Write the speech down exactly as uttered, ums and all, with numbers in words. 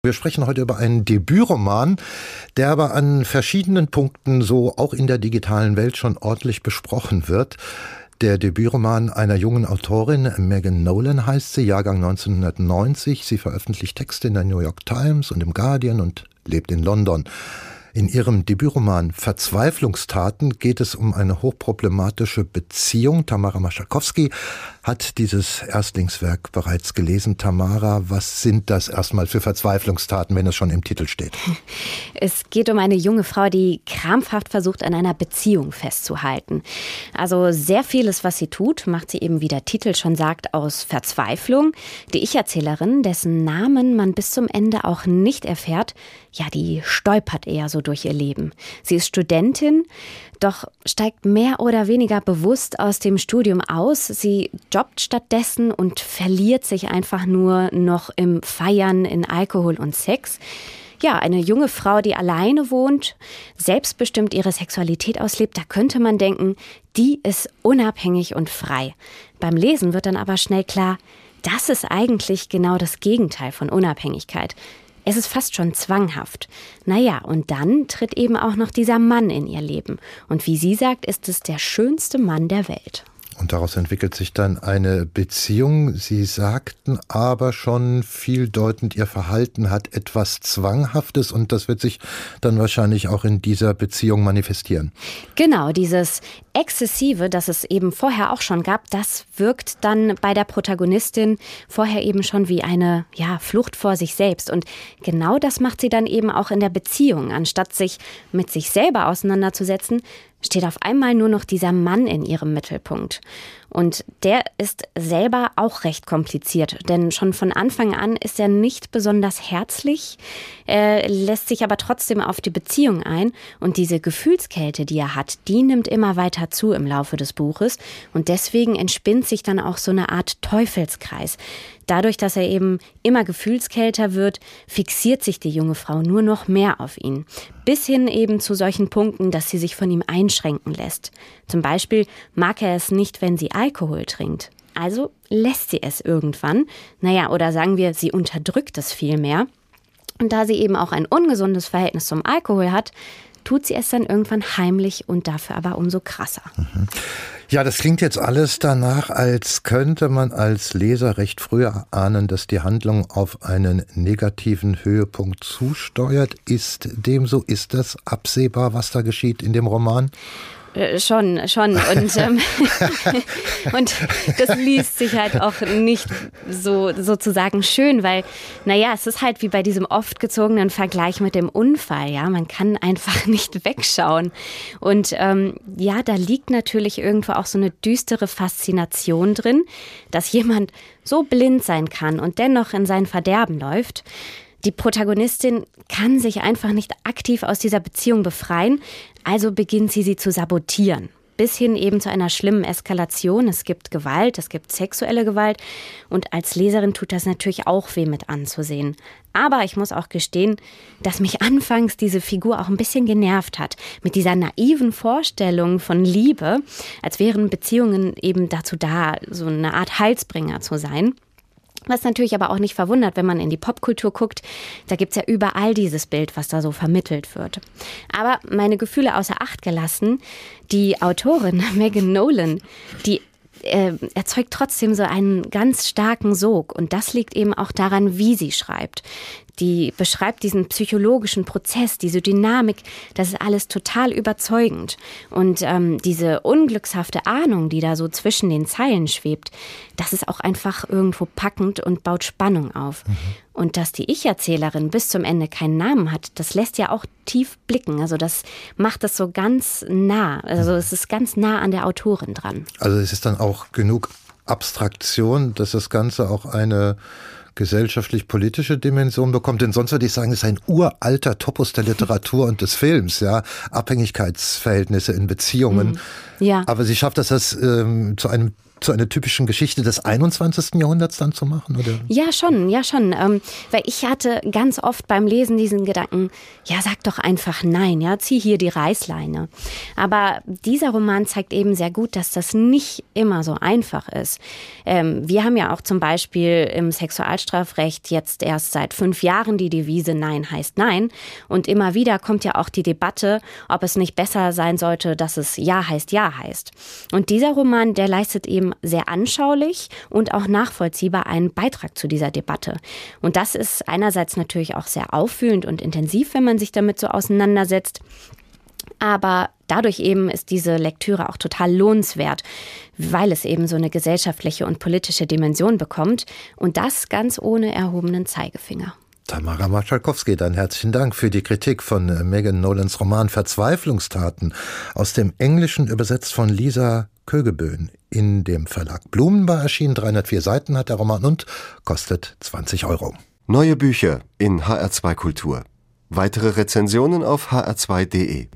Wir sprechen heute über einen Debütroman, der aber an verschiedenen Punkten so auch in der digitalen Welt schon ordentlich besprochen wird. Der Debütroman einer jungen Autorin, Megan Nolan heißt sie, Jahrgang neunzehnhundertneunzig. Sie veröffentlicht Texte in der New York Times und im Guardian und lebt in London. In ihrem Debütroman Verzweiflungstaten geht es um eine hochproblematische Beziehung. Tamara Maszakowski hat dieses Erstlingswerk bereits gelesen. Tamara, was sind das erstmal für Verzweiflungstaten, wenn es schon im Titel steht? Es geht um eine junge Frau, die krampfhaft versucht, an einer Beziehung festzuhalten. Also sehr vieles, was sie tut, macht sie eben, wie der Titel schon sagt, aus Verzweiflung. Die Ich-Erzählerin, dessen Namen man bis zum Ende auch nicht erfährt, ja, die stolpert eher so durch ihr Leben. Sie ist Studentin, doch steigt mehr oder weniger bewusst aus dem Studium aus. Sie jobbt stattdessen und verliert sich einfach nur noch im Feiern, in Alkohol und Sex. Ja, eine junge Frau, die alleine wohnt, selbstbestimmt ihre Sexualität auslebt, da könnte man denken, die ist unabhängig und frei. Beim Lesen wird dann aber schnell klar, das ist eigentlich genau das Gegenteil von Unabhängigkeit. Es ist fast schon zwanghaft. Naja, und dann tritt eben auch noch dieser Mann in ihr Leben. Und wie sie sagt, ist es der schönste Mann der Welt. Und daraus entwickelt sich dann eine Beziehung. Sie sagten aber schon vieldeutend, ihr Verhalten hat etwas Zwanghaftes und das wird sich dann wahrscheinlich auch in dieser Beziehung manifestieren. Genau, dieses Exzessive, das es eben vorher auch schon gab, das wirkt dann bei der Protagonistin vorher eben schon wie eine ja, Flucht vor sich selbst. Und genau das macht sie dann eben auch in der Beziehung. Anstatt sich mit sich selber auseinanderzusetzen, steht auf einmal nur noch dieser Mann in ihrem Mittelpunkt. Und der ist selber auch recht kompliziert, denn schon von Anfang an ist er nicht besonders herzlich, er lässt sich aber trotzdem auf die Beziehung ein. Und diese Gefühlskälte, die er hat, die nimmt immer weiter zu im Laufe des Buches. Und deswegen entspinnt sich dann auch so eine Art Teufelskreis. Dadurch, dass er eben immer gefühlskälter wird, fixiert sich die junge Frau nur noch mehr auf ihn. Bis hin eben zu solchen Punkten, dass sie sich von ihm einschränken lässt. Zum Beispiel mag er es nicht, wenn sie Alkohol trinkt. Also lässt sie es irgendwann. Naja, oder sagen wir, sie unterdrückt es viel mehr. Und da sie eben auch ein ungesundes Verhältnis zum Alkohol hat, tut sie es dann irgendwann heimlich und dafür aber umso krasser. Mhm. Ja, das klingt jetzt alles danach, als könnte man als Leser recht früh ahnen, dass die Handlung auf einen negativen Höhepunkt zusteuert. Ist dem so? Ist das absehbar, was da geschieht in dem Roman? Äh, schon, schon. Und, ähm, und das liest sich halt auch nicht so sozusagen schön, weil, naja, es ist halt wie bei diesem oft gezogenen Vergleich mit dem Unfall, ja, man kann einfach nicht wegschauen. Und ähm, ja, da liegt natürlich irgendwo auch so eine düstere Faszination drin, dass jemand so blind sein kann und dennoch in sein Verderben läuft. Die Protagonistin kann sich einfach nicht aktiv aus dieser Beziehung befreien, also beginnt sie, sie zu sabotieren. Bis hin eben zu einer schlimmen Eskalation. Es gibt Gewalt, es gibt sexuelle Gewalt und als Leserin tut das natürlich auch weh mit anzusehen. Aber ich muss auch gestehen, dass mich anfangs diese Figur auch ein bisschen genervt hat. Mit dieser naiven Vorstellung von Liebe, als wären Beziehungen eben dazu da, so eine Art Heilsbringer zu sein. Was natürlich aber auch nicht verwundert, wenn man in die Popkultur guckt, da gibt's ja überall dieses Bild, was da so vermittelt wird. Aber meine Gefühle außer Acht gelassen, die Autorin Megan Nolan, die äh, erzeugt trotzdem so einen ganz starken Sog. Und das liegt eben auch daran, wie sie schreibt. Die beschreibt diesen psychologischen Prozess, diese Dynamik, das ist alles total überzeugend. Und ähm, diese unglückshafte Ahnung, die da so zwischen den Zeilen schwebt, das ist auch einfach irgendwo packend und baut Spannung auf. Mhm. Und dass die Ich-Erzählerin bis zum Ende keinen Namen hat, das lässt ja auch tief blicken. Also das macht es so ganz nah, also es ist ganz nah an der Autorin dran. Also es ist dann auch genug Abstraktion, dass das Ganze auch eine gesellschaftlich-politische Dimension bekommt, denn sonst würde ich sagen, es ist ein uralter Topos der Literatur und des Films, ja, Abhängigkeitsverhältnisse in Beziehungen. Ja. Aber sie schafft das, das ähm, zu einem zu einer typischen Geschichte des einundzwanzigsten Jahrhunderts dann zu machen, oder? Ja, schon, ja schon. Ähm, weil ich hatte ganz oft beim Lesen diesen Gedanken, ja, sag doch einfach nein, ja, zieh hier die Reißleine. Aber dieser Roman zeigt eben sehr gut, dass das nicht immer so einfach ist. Ähm, wir haben ja auch zum Beispiel im Sexualstrafrecht jetzt erst seit fünf Jahren die Devise Nein heißt Nein. Und immer wieder kommt ja auch die Debatte, ob es nicht besser sein sollte, dass es Ja heißt Ja heißt. Und dieser Roman, der leistet eben sehr anschaulich und auch nachvollziehbar einen Beitrag zu dieser Debatte. Und das ist einerseits natürlich auch sehr auffühlend und intensiv, wenn man sich damit so auseinandersetzt. Aber dadurch eben ist diese Lektüre auch total lohnenswert, weil es eben so eine gesellschaftliche und politische Dimension bekommt. Und das ganz ohne erhobenen Zeigefinger. Tamara Marschalkowski, dann herzlichen Dank für die Kritik von Megan Nolans Roman Verzweiflungstaten, aus dem Englischen übersetzt von Lisa Kögeböhn in dem Verlag Blumenbar erschienen. dreihundertvier Seiten hat der Roman und kostet zwanzig Euro. Neue Bücher in H R zwei Kultur. Weitere Rezensionen auf h r zwei punkt de.